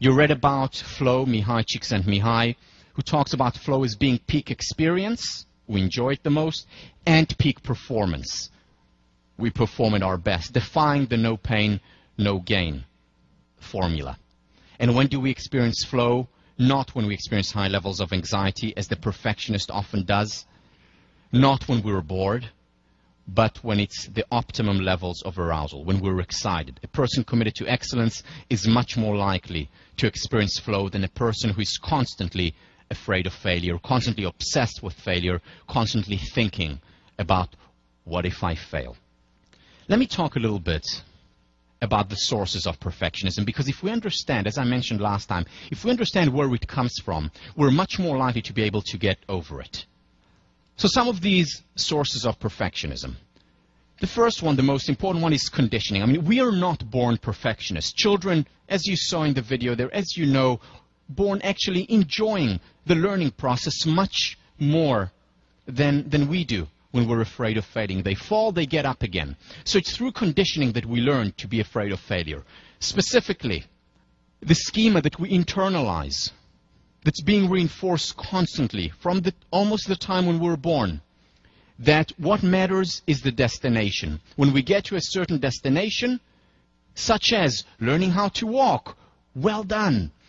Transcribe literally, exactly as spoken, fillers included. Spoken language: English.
You read about Flow, Mihai Csikszentmihalyi, who talks about flow as being peak experience, we enjoy it the most, and peak performance. We perform at our best, defying the no pain, no gain formula. And when do we experience flow? Not when we experience high levels of anxiety, as the perfectionist often does. Not when we're bored, but when it's the optimum levels of arousal, when we're excited. A person committed to excellence is much more likely to experience flow than a person who is constantly afraid of failure, constantly obsessed with failure, constantly thinking about what if I fail. Let me talk a little bit about the sources of perfectionism, because if we understand, as I mentioned last time, if we understand where it comes from, we're much more likely to be able to get over it. So some of these sources of perfectionism. The first one, the most important one, is conditioning. I mean, we are not born perfectionists. Children, as you saw in the video there, as you know, born actually enjoying the learning process much more than, than we do when we're afraid of failing. They fall, they get up again. So it's through conditioning that we learn to be afraid of failure. Specifically, the schema that we internalize, that's being reinforced constantly from the, almost the time when we're born, that what matters is the destination. When we get to a certain destination, such as learning how to walk, well done.